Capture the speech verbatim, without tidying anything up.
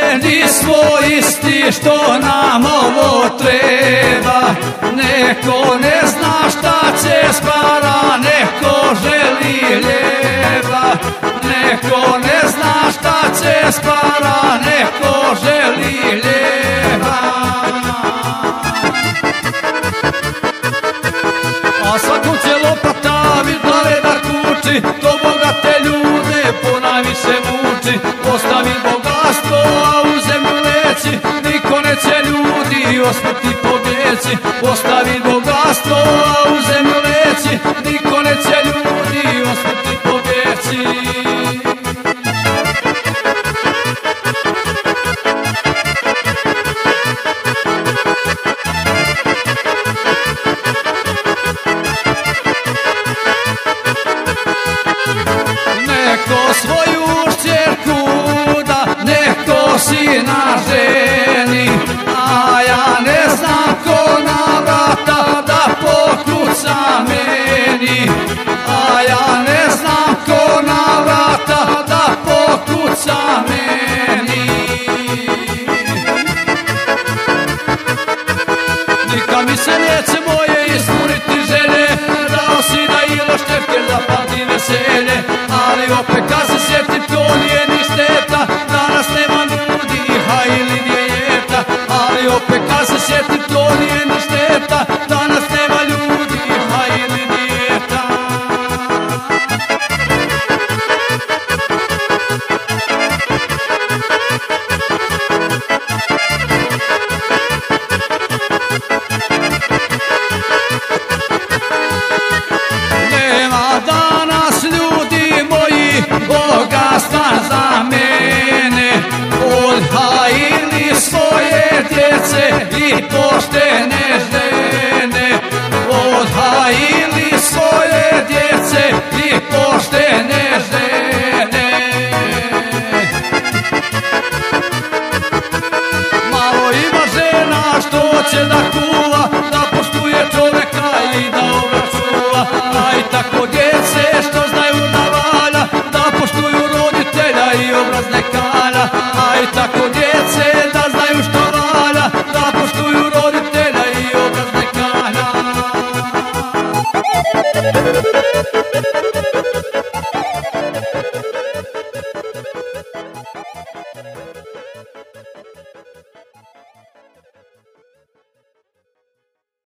nismo isti, što nam ovo treba. Neko ne zna šta će s para, neko želi ljeba. Neko ne zna šta će s para, neko želi ljeba. A svakom će lopata vid glave da kuči, to bogate ljude ponajviše muči. Ostavi bogatstvo, a u zemlju neći, niko neće ljudi o smrti pobjeći. Ostavi bogatstvo, a u zemlju neći, niko neće ljudi o smrti pobjeći. Neko svoju šćerku da, neko sina ženi, a ja ne znam ko na vrata da pokuca meni. A ja ne znam ko na vrata da pokuca meni. Nikad mi se neće moje ispuniti želje, dao si da ilo štepke zapati veselje. Ali opet kad se sjetim to nije ni šteta, danas nema ljudi, ha ili dijeta. Ali opet kad se sjetim to nije ni šteta, danas nema ljudi, ha ili dijeta. Nema danas ljudi moji bogatstva za mene, odhajili svoje djece i poštene žene. Odhajili svoje djece i poštene žene. Malo ima žena što će da kuva, da poštuje čoveka i da obračuva. A i tako djece što znaju da valja, da poštuju roditelja i obraz ne kalja. A i tako djece